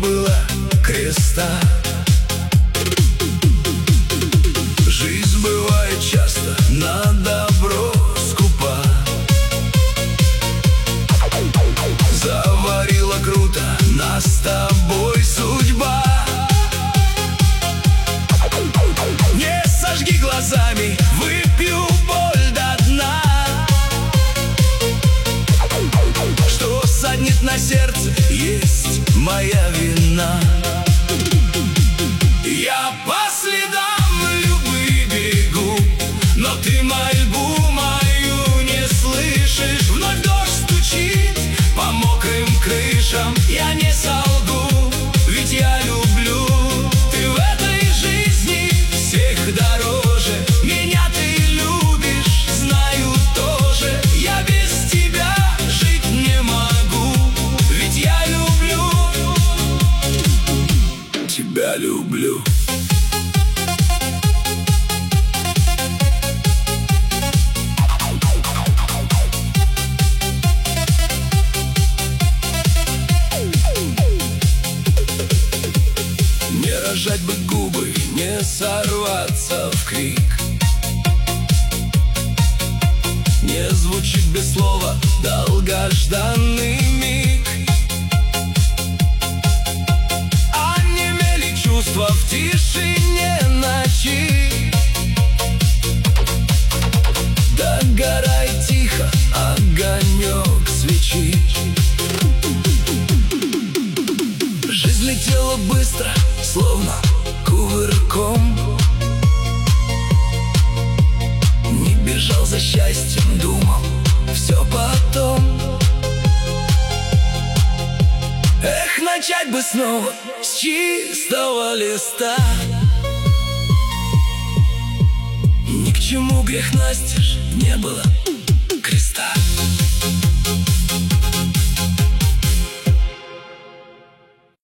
было креста. Жизнь бывает часто на добро скупа. Заварила круто нас с тобой судьба. Не сожги глазами, выпью боль до дна. Что саднет на сердце, есть моя вина. Я по следам любви бегу, но ты мольбу мою не слышишь. Вновь дождь стучит по мокрым крышам. Я не солгу, ведь я люблю. Ты в этой жизни всех дороже. Меня ты любишь, знаю тоже. Я без тебя жить не могу, ведь я люблю. Тебя люблю. Не рожать бы губы, не сорваться в крик. Не звучит без слова долгожданный миг. Онемели чувства в тишине ночи. Догорай тихо огонек свечи. Жизнь летела быстро, словно кувырком. Не бежал за счастьем, думал все потом. Эх, начать бы снова с чистого листа. Ни к чему грех настежь, не было